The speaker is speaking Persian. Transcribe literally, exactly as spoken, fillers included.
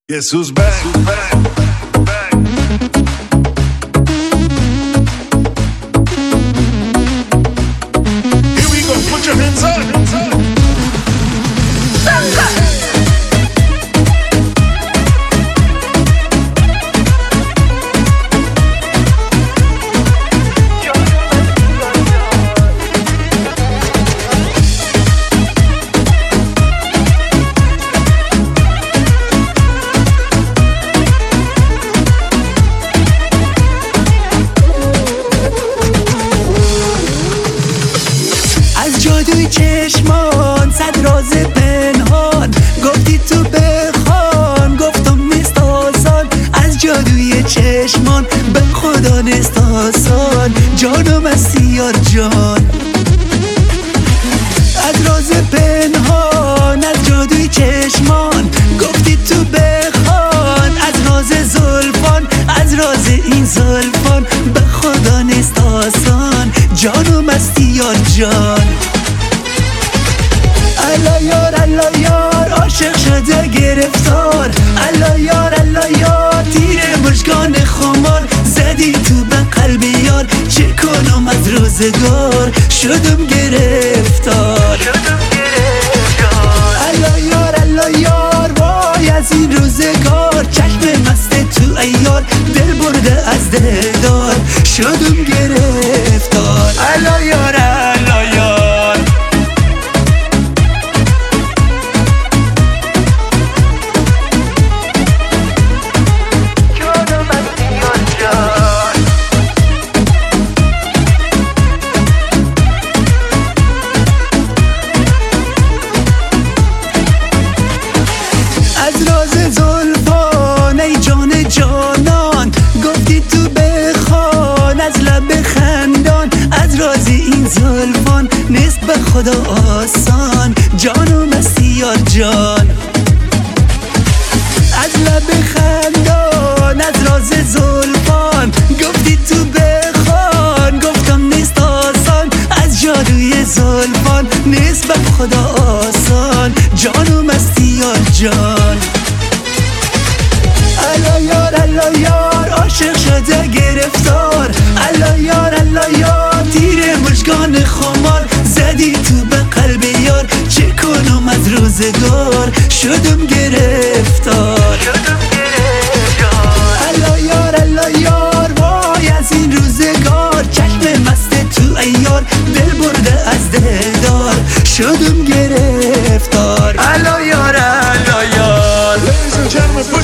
Guess who's back? back, back. Here we go, put your hands up. Hands up. جادوی چشمان صد راز پنهان گفتی تو بخوان گفتم نیست آسان از جادوی چشمان به خدا نیست آسان جانم از سیار جان از راز پنهان از جادوی چشمان گفتی تو بخوان از راز زلفان از راز این زلفان به خدا نیست آسان جانم از سیار جان الا یار الا یار عاشق شده گرفتار الا یار الا یار تیر مژگان خمار زدی تو به قلب یار چه کنم از روزگار شدم گرفتار الا یار الا یار وای از این روزگار چشم مست تو ایار دل برده از دلدار شدم گرفتار الا یار الا یار از راز زلفان ای جان جانان گفتی تو بخوان از لب خندان از راز این زلفان نیست به خدا آسان جانم از سیار جان از لب خندان از راز زلفان گفتی تو بخوان گفتم نیست آسان از جادوی زلفان نیست به خدا آسان جانم از سیار جان الا یار الا یار عاشق شده گرفتار الا یار الا یار تیر مژگان خمار زدی تو به قلب یار چه کنم از روزگار شدم گرفتار الا یار الا یار وای از این روزگار چشم مست تو ایار دل برده از دلدار شدم گرفتار الا یار الا یار. Ladies and gentlemen,